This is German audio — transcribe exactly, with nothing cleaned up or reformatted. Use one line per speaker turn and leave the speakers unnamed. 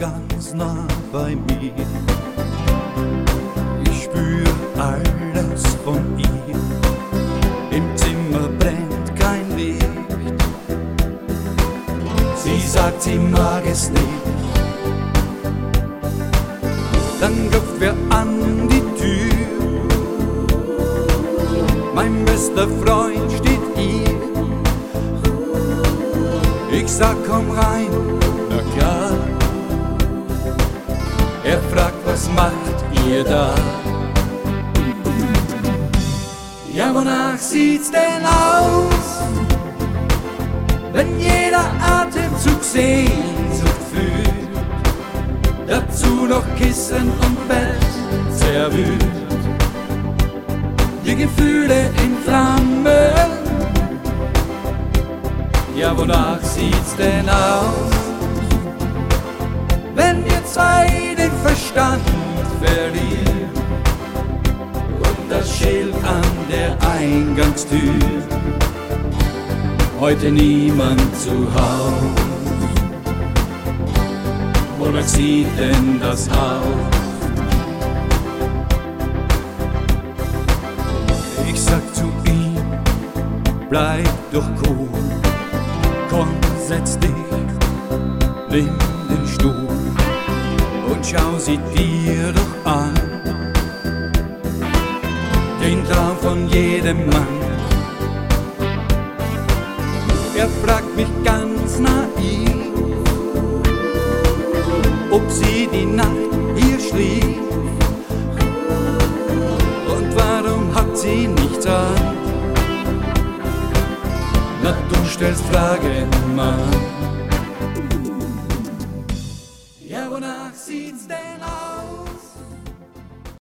ganz nah bei mir. Ich spür alles von ihr. Im Zimmer brennt kein Licht. Sie sagt, sie mag es nicht. Dann klopft wer an die Tür. Mein bester Freund steht hier. Ich sag, komm rein, na klar. Er fragt, was macht ihr da? Ja, wonach sieht's denn aus, wenn jeder Atemzug Sehnsucht fühlt, dazu noch Kissen und Bett zerwühlt, die Gefühle in Flammen. Ja, wonach sieht's denn aus, wenn wir zwei den Verstand verlieren und das Schild an der Eingangstür heute niemand zu Haus? Wonach sieht denn das aus? Ich sag zu ihm, bleib doch cool. Komm, setz dich, nimm den Stuhl und schau sie dir doch an. Den Traum von jedem Mann. Er fragt mich ganz naiv, ob sie die Nacht hier schlief und warum hat sie nichts an. Na, du stellst Fragen, Mann. Ja, wonach sieht's denn